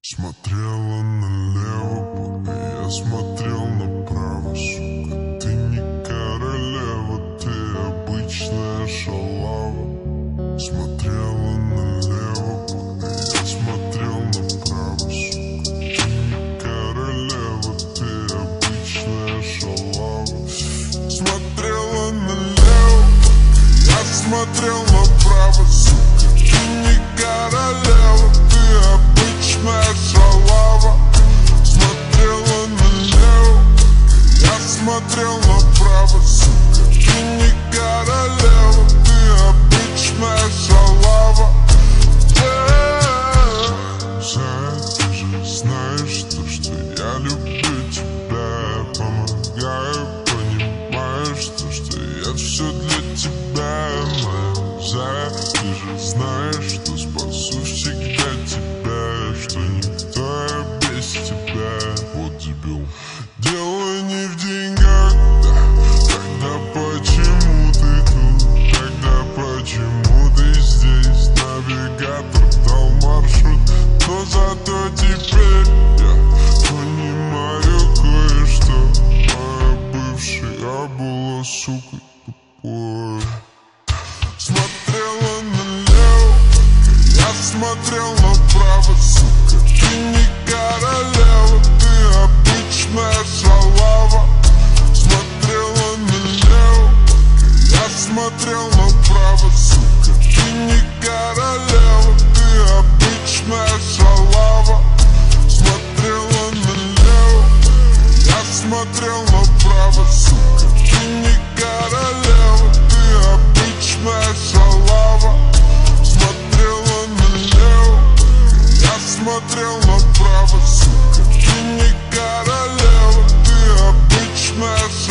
Смотрела налево, пока я смотрел направо, сука. Ты не королева, ты обычная шалава. Смотрела налево, пока я смотрел направо, сука. Ты не королева, ты обычная шалава. Смотрела налево, пока я смотрел направо, сука. Ты не королева, ты обычная шалава. Смотрела налево, я смотрел направо, сука. Ты не королева, ты обычная шалава. Ты же знаешь то, что я люблю тебя, помогаю, понимаешь то, что я все для тебя, моя зая. Ты же знаешь, что спасу всегда тебя, что никто без тебя. Вот дебил. Дело не в деньгах, да. Тогда почему ты тут? Тогда почему ты здесь? Навигатор дал маршрут, но зато теперь я понимаю кое-что. Моя бывшая была сукой тупой. Смотрела налево, я смотрел направо, сука. Ты не королева, ты обычная шалава. Смотрела налево, я смотрел направо, сука. Ты не королева, ты обычная шалава. Смотрела налево, я смотрел направо, сука. Ты не королева, ты обычная шалава. Смотрела налево, я смотрел направо, сука. Ты не королева, ты обычная шалава.